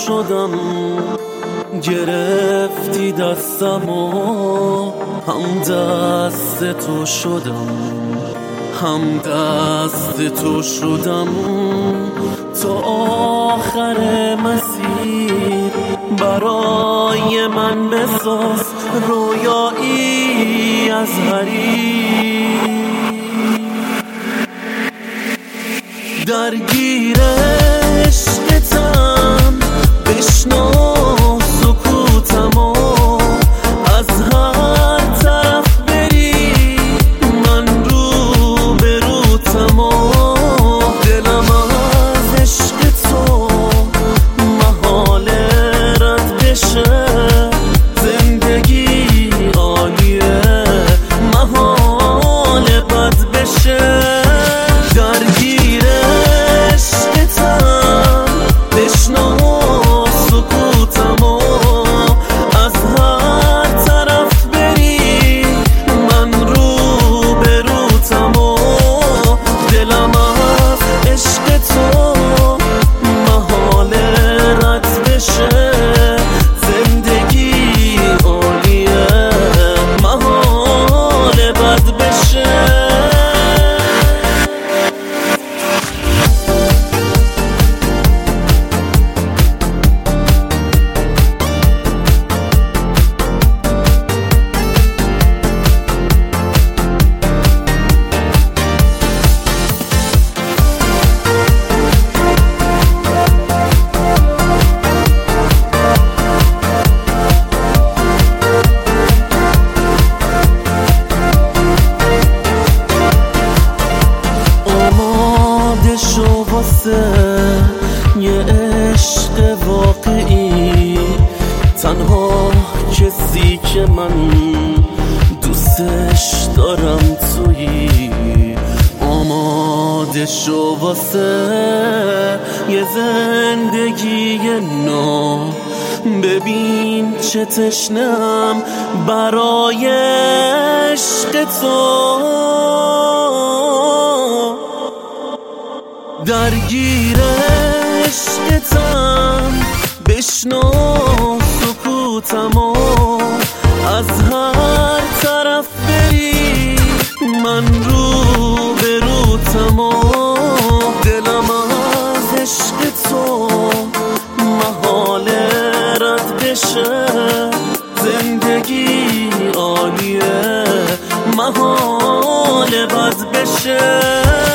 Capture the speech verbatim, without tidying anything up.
شدم، گرفتی دستمو، هم دست تو شدم، هم دست تو شدم تا آخر مسیر. برای من بساز رویایی از حریر، درگیر عشقتم، بشنو سکوتمو، از هر طرف بری من رو به روتمو. دلم از عشق تو محاله رد بشه، زندگی عالیه محاله بد بشه. درگیر عشقتم، بشنو سکوتمو، از هر طرف بری من رو به روتمو. دلم از عشق تو محاله رد بشه، زندگی عالیه محاله بد بشه. شو واسه یه عشق واقعی، تنها کسی که من دوستش دارم تویی. آماده شو واسه یه زندگی نو، ببین چه تشنم برای عشق تو. درگیر عشقتم، بشنو سکوتمو، از هر طرف بری من رو به روتمو. دلم از عشق تو محاله رد بشه، زندگی عالیه محاله بد بشه.